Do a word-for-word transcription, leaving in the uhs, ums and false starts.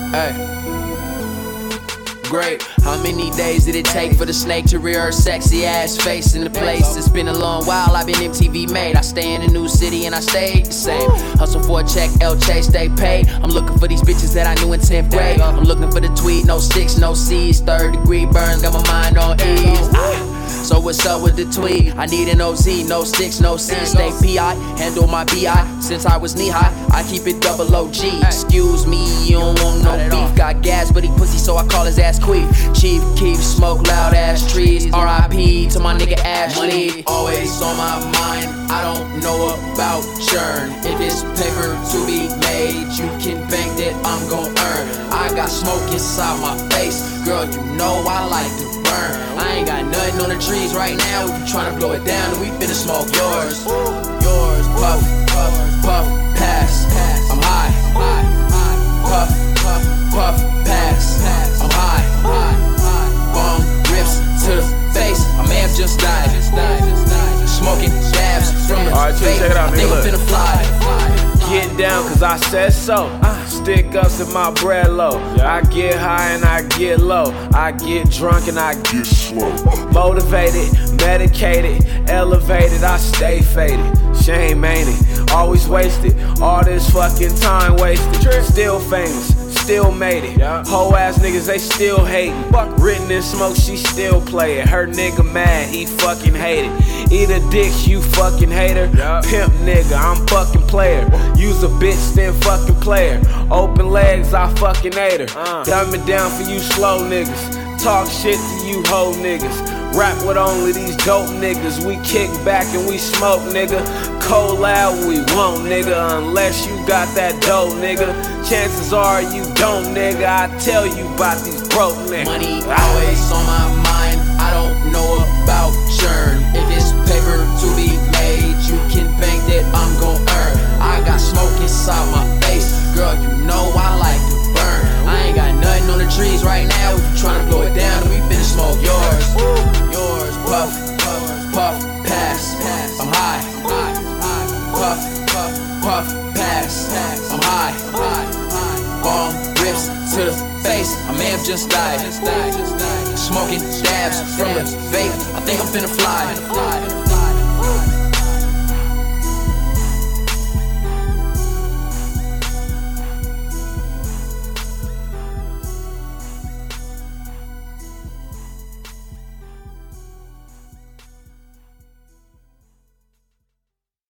Hey. Great. How many days did it take for the snake to rear her sexy ass face in the place? It's been a long while, I've been M T V made. I stay in a new city and I stay the same. Hustle for a check, L Chase, stay paid. I'm looking for these bitches that I knew in tenth grade. I'm looking for the tweet, no sticks, no C's. Third degree burns, got my mind on ease. Ah. So what's up with the tweet? I need an O Z, no sticks, no C. Stay P I, handle my B I. Since I was knee high, I keep it double O G. Excuse me, you don't want no beef. Got gas, but he pussy, so I call his ass Queef. Chief Keef, smoke loud ass trees. R I P to my nigga Ashley. Always on my mind, I don't know about churn. If it's paper to be made, you can bank that I'm gon' earn. I got smoke inside my face, girl, you know I like to burn. I ain't got nothing on the trees right now. If you tryna blow it down, then we finna smoke yours. Yours, puff, puff, puff, pass. I'm high, high, high. Puff, puff, puff, pass. I'm high, high, high. Bong rips to the face. I may have just died. Smoking dabs from the Alright, vape. check it out, I think I'm nigga. finna fly. Get down cause I said so. Stick ups in my bread low. I get high and I get low. I get drunk and I get slow. Motivated, medicated, elevated, I stay faded. Shame, ain't it? Always wasted. All this fucking time wasted. Still famous, still made it. Whole ass niggas, they still hating. Written in smoke, she still play it. Her nigga mad, he fucking hate it. Eat a dick, you fucking hater. Pimp nigga, I'm fucking player. Use a bitch, then fucking player. Open legs, I fucking ate her. Dumb it down for you slow niggas. Talk shit to you hoe niggas. Rap with only these dope niggas. We kick back and we smoke, nigga. Cold loud, we won't, nigga. Unless you got that dope, nigga. Chances are you don't, nigga. I tell you about these broke niggas. Money always on my mind. I don't know about churn. If it's paper to be made, you can bank that I'm gon' earn. I got smoke inside my face, girl. You know I like to burn. I ain't got nothing on the trees right now. If you tryna blow it down, then we finna smoke yours. Yours, puff, puff, puff, pass. I'm high, high, high. Puff, puff, puff, pass. I'm high, high, high. Bong rips to the face. I may have just died. Smoking dabs from the vape. I think I'm finna fly.